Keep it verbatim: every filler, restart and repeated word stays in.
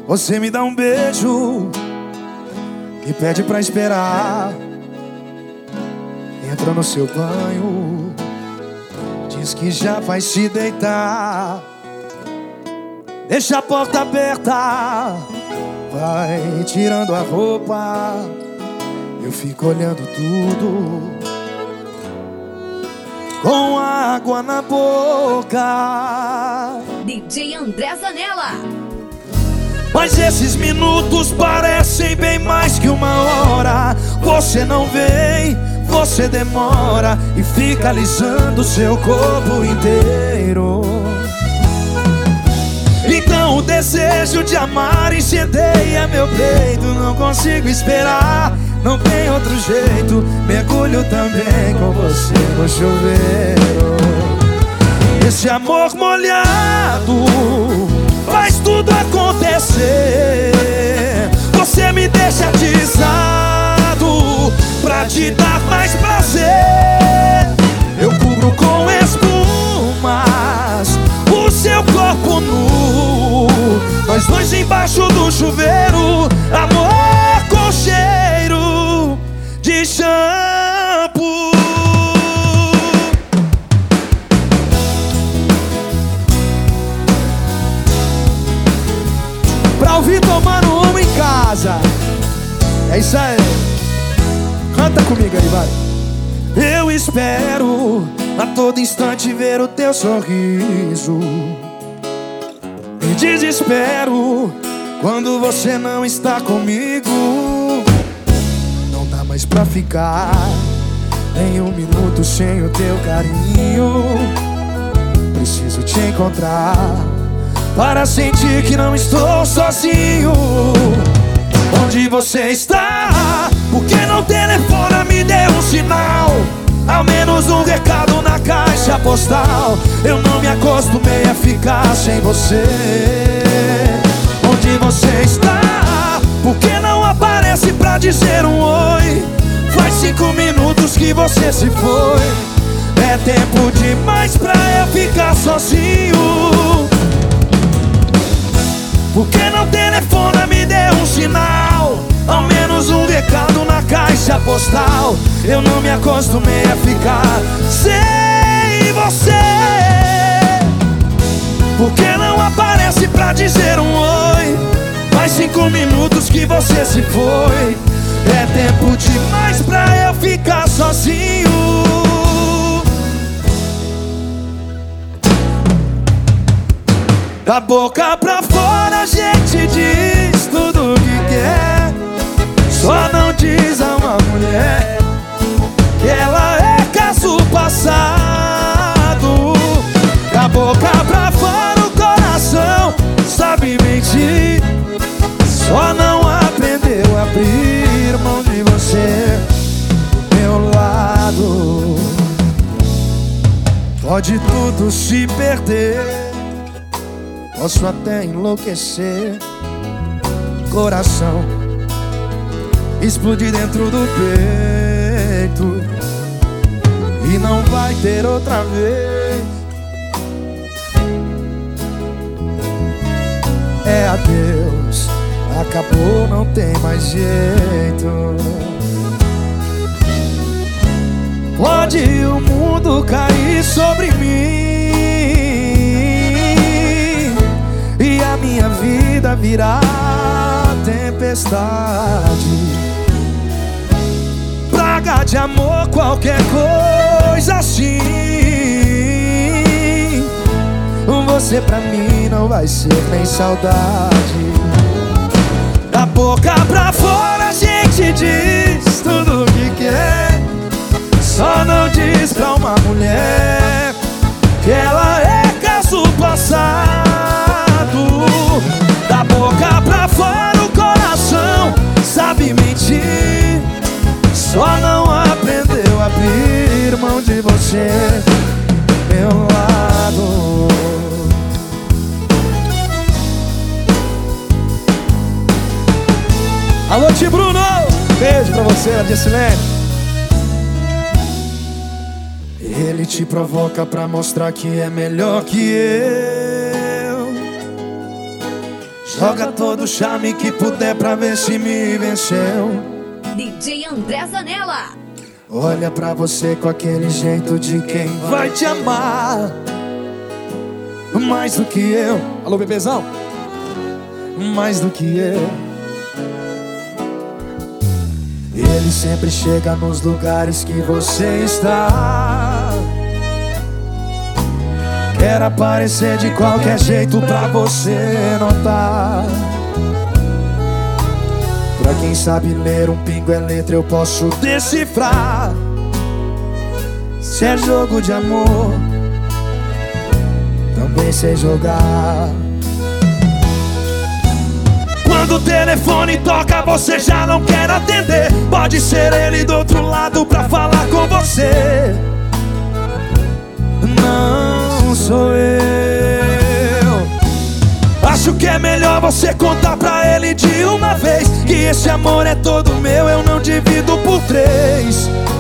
Você me dá um beijo e pede pra esperar. Entra no seu banho, diz que já vai se deitar. Deixa a porta aberta, vai tirando a roupa. Eu fico olhando tudo com água na boca. D J André Zanella. Mas esses minutos parecem bem mais que uma hora. Você não vem, você demora e fica alisando seu corpo inteiro. Então o desejo de amar incendeia meu peito. Não consigo esperar, não tem outro jeito. Mergulho também com você no chuveiro. Esse amor molhado faz tudo acontecer. Você me deixa atiçado pra te dar mais prazer. Eu cubro com espumas o seu corpo nu, nós dois embaixo do chuveiro. Amor com cheiro de shampoo. Pra ouvir tomando uma em casa. É isso aí. Canta comigo aí, vai. Eu espero a todo instante ver o teu sorriso. Me desespero quando você não está comigo. Não dá mais pra ficar nem um minuto sem o teu carinho. Preciso te encontrar para sentir que não estou sozinho. Onde você está? Por que não telefona, me dê um sinal? Ao menos um recado na caixa postal. Eu não me acostumei a ficar sem você. Onde você está? Por que não aparece pra dizer um oi? Faz cinco minutos que você se foi. É tempo demais pra eu ficar sozinho. Por que não telefona, me dê um sinal? Ao menos um recado na caixa postal. Eu não me acostumei a ficar sem você. Por que não aparece pra dizer um oi? Faz cinco minutos que você se foi. É tempo demais pra eu ficar sozinho. Da boca pra fora a gente diz tudo o que quer. Só não diz a uma mulher que ela é caso passado. Da boca pra fora o coração sabe mentir. Só não aprendeu a abrir mão de você do meu lado. Pode tudo se perder, posso até enlouquecer. Coração explodir dentro do peito e não vai ter outra vez. É adeus, acabou, não tem mais jeito. Pode o mundo cair sobre mim e a minha vida virar tempestade. Praga de amor, qualquer coisa assim. Você pra mim não vai ser nem saudade. Da boca pra fora a gente diz tudo o que quer. Só não diz pra uma mulher que ela é caso passado. Da boca pra fora o coração sabe mentir. Só não aprendeu a abrir mão de você do meu lado. Alô, tio Bruno! Beijo pra você, Jessilene. Ele te provoca pra mostrar que é melhor que eu. Joga todo o charme que puder pra ver se me venceu. D J André Zanella. Olha pra você com aquele jeito de quem vai te amar mais do que eu. Alô, bebezão? Mais do que eu. Ele sempre chega nos lugares que você está. Quer aparecer de qualquer jeito pra você notar. Pra quem sabe ler um pingo é letra, eu posso decifrar. Se é jogo de amor, também sei jogar. Quando o telefone toca, você já não quer atender. Pode ser ele do outro lado pra falar com você. Não sou eu. Acho que é melhor você contar pra ele de uma vez que esse amor é todo meu, eu não divido por três.